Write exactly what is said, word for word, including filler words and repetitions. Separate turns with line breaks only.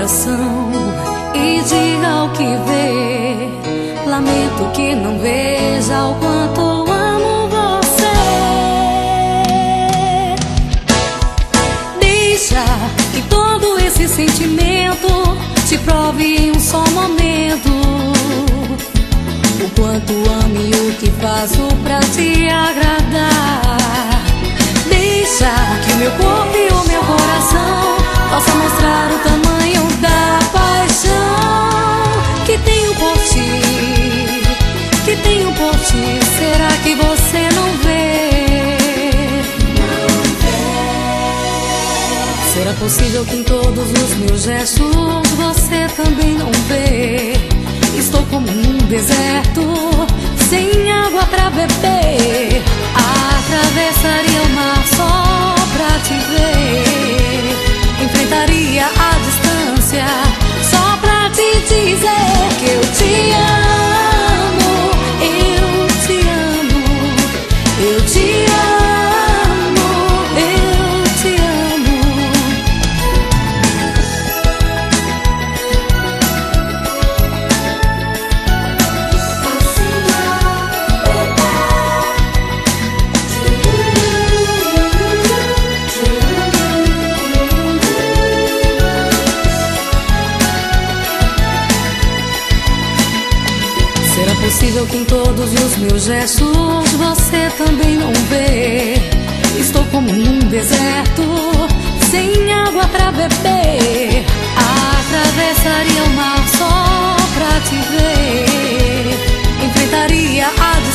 coração e diga o que vê. Lamento que não veja o quanto amo você. Deixa que todo esse sentimento te prove em um só momento o quanto amo e o que faço pra te agradar. Deixa que o meu corpo e o meu coração possa mostrar o tamanho da paixão que tenho por ti, que tenho por ti. Será que você não vê? Não vê. Será possível que em todos os meus gestos você também não vê? Estou como num deserto, sem água pra beber. Atravessaria o mar só pra te ver. Enfrentaria a distância só pra te dizer que eu te amo, eu te amo, eu te amo, eu te amo. Será possível que em todos os meus gestos você também não vê? Estou como num deserto, sem água pra beber. Atravessaria o mar só pra te ver. Enfrentaria a